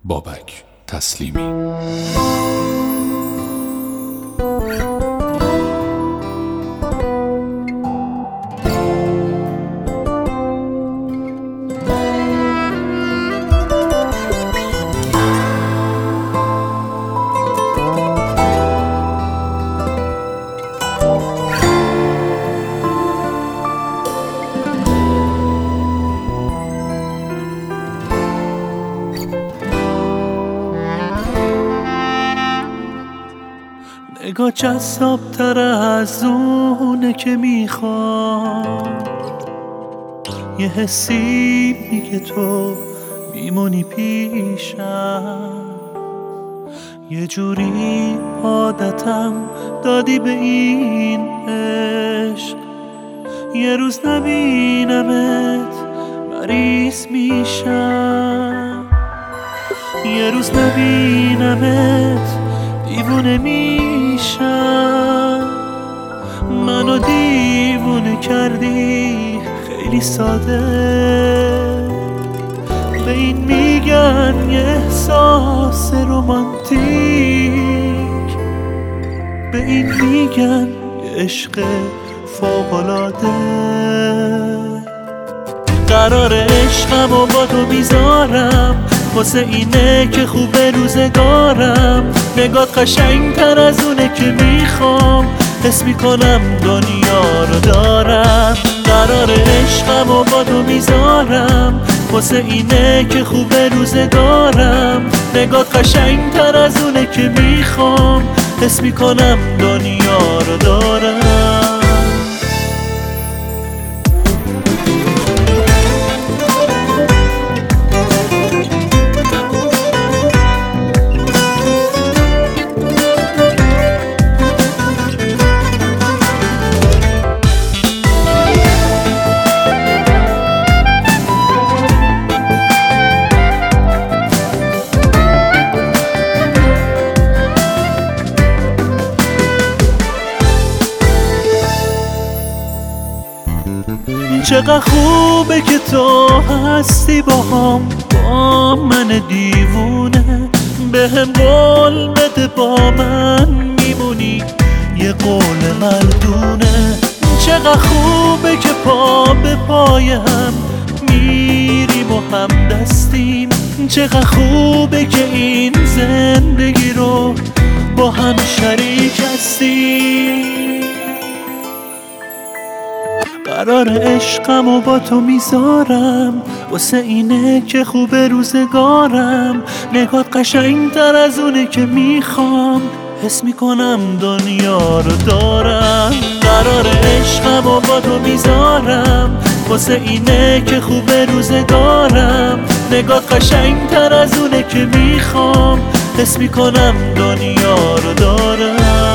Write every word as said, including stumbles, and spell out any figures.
بابک تسلیمی. نگاه جذاب تر از اونه که میخواد، یه حسی میگه تو میمونی پیشم، یه جوری عادتم دادی به این عشق، یه روز نبینمت مریض میشم، یه روز نبینمت دیوونه میشم. منو دیوونه کردی خیلی ساده، به این میگن یه احساس رومانتیک، به این میگن یه عشق فوق‌العاده. قرار عشقمو با تو میذارم، واسه اینه که خوبه روزگارم. نگات قشنگتر از اونه که میخوام، حس میکنم دنیا رو دارم. قرار عشقمو با تو میذارم، واسه اینه که خوبه روزگارم. نگات قشنگتر از اونه که میخوام، حس میکنم دنیا رو دارم. چقدر خوبه که تو هستی با هم، با من دیوونه. به هم قول بده با من میمونی، یه قول مردونه. چقدر خوبه که پا به پای هم میریم و هم دستیم. چقدر خوبه که این زندگی رو با هم شریک هستیم. قرار عشقمو با تو میذارم، واسه اینه که خوبه روزگارم. نگات قشنگتر از اونه که میخوام، حس میکنم دنیا رو دارم. قرار عشقمو با تو میذارم، واسه اینه که خوبه روزگارم. نگات قشنگتر از اونه که میخوام، حس میکنم دنیا رو دارم.